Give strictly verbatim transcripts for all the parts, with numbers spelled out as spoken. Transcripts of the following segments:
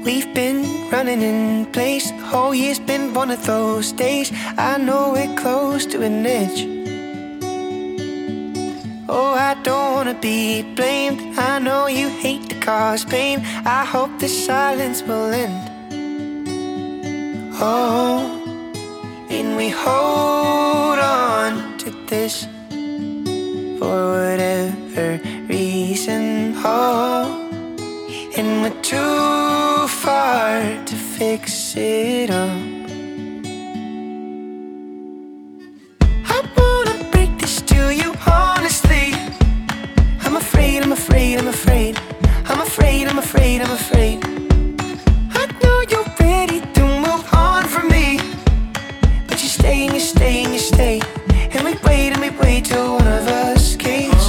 We've been running in place. The whole year's been one of those days. I know we're close to an edge. Oh, I don't wanna be blamed. I know you hate to cause pain. I hope the silence will end. Oh, and we hold on to this for whatever reason. Oh, and we're too far to fix it up. I wanna break this to you honestly. I'm afraid, I'm afraid, I'm afraid. I'm afraid, I'm afraid, I'm afraid. I know you're ready to move on from me, but you stay and you stay and you stay. And we wait and we wait till one of us caves.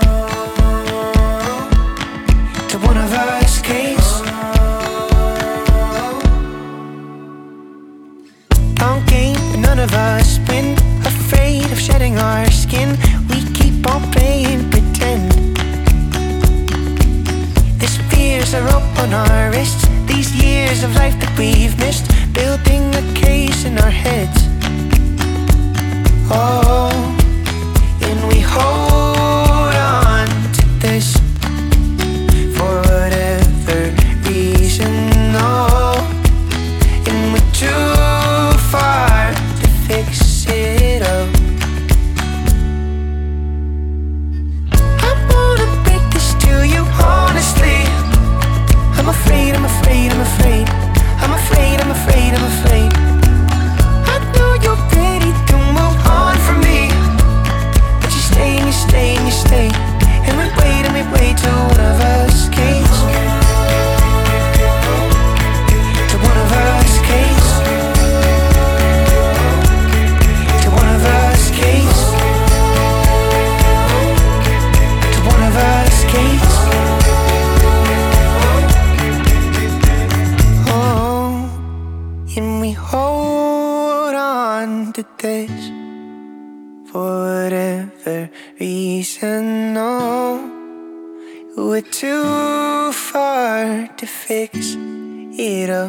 Till one of us caves. Long game, but none of us win. Afraid of shedding our skin, we keep on playing pretend. These fears are up on our wrists. These years of life that we've missed, building a case in our heads. Oh, and we hold on to this for whatever reason. Oh, and we're too far to fix it up. I wanna break this to you honestly. I'm afraid, I'm afraid, I'm afraid. I'm afraid, I'm afraid, I'm afraid. I know you're ready to move on from me, but you stay and you stay and you stay. And we wait and we wait till one of us caves. Till one of us caves. Till one of us caves. Till one of us caves. Oh, and we hold on to this for whatever reason. Oh, we're too far to fix it up.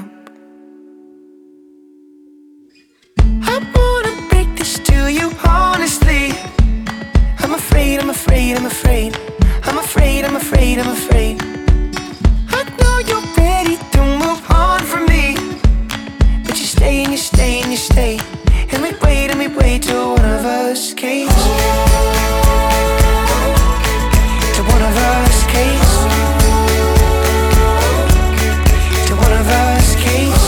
I wanna break this to you honestly. I'm afraid, I'm afraid, I'm afraid. I'm afraid, I'm afraid, I'm afraid. I know you're ready to move on from me, but you stay and you stay and you stay. And we wait and we wait till one of us caves. Till one of us caves. Till one of us caves.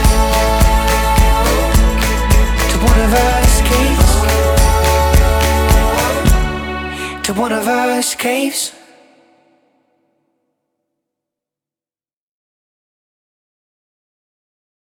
Till one of us caves. Till one of us caves.